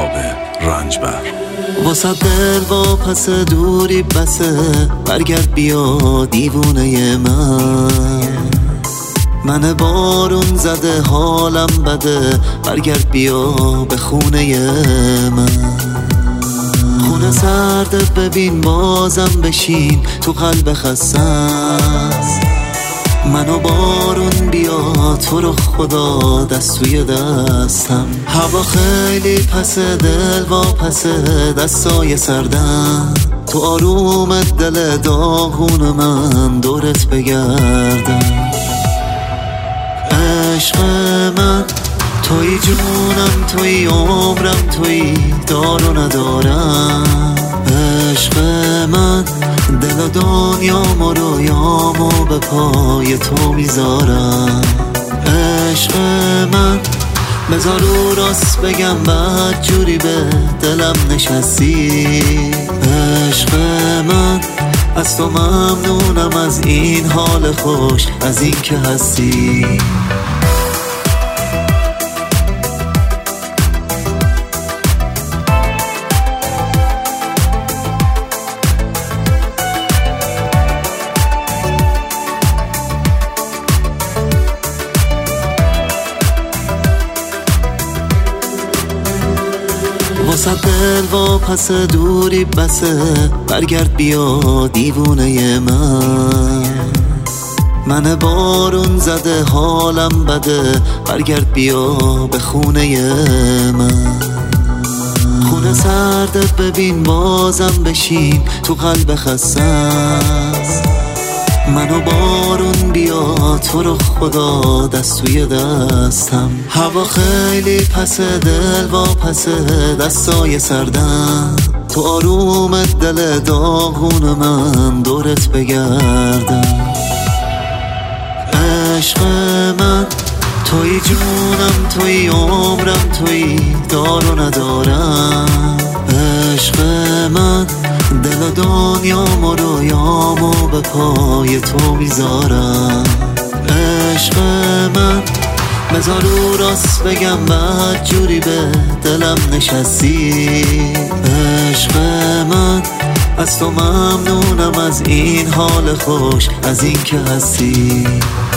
کتاب رنجبر. واسه دل با پس دوری بسه، برگرد بیا دیوونه من بارون زده حالم بده، برگرد بیا به خونه من. خونه سرده ببین بازم بشین تو قلب خستست. منو بارون بیا تو رو خدا دست توی دستم. هوا خیلی پس دل با پس دستای سردم، تو آروم دل داغون من دورت بگردم. عشق من توی جونم، توی عمرم، توی دار و ندارم. عشق من دل و دنیام و رویامو به پای تو میذارم. عشق من بذار رو راست بگم بد جوری به دلم نشستی. عشق من از تو ممنونم، از این حال خوش، از این که هستی. واسه دل با پس دوری بسه، برگرد بیا دیوونه من بارون زده حالم بده، برگرد بیا به خونه من. خونه سردت ببین بازم بشین تو قلب خستست. منو بارون بیا تو رو خدا دست توی دستم. هوا خیلی پس دل با پس دستای سردم، تو آروم دل داغون من دورت بگردم. عشق من توی جونم، توی عمرم، توی دار و ندارم. عشق من دل و دنیام و رویامو به پای تو میذارم. عشق من بذار رو راست بگم بد جوری به دلم نشستی. عشق من از تو ممنونم، از این حال خوش، از این که هستی.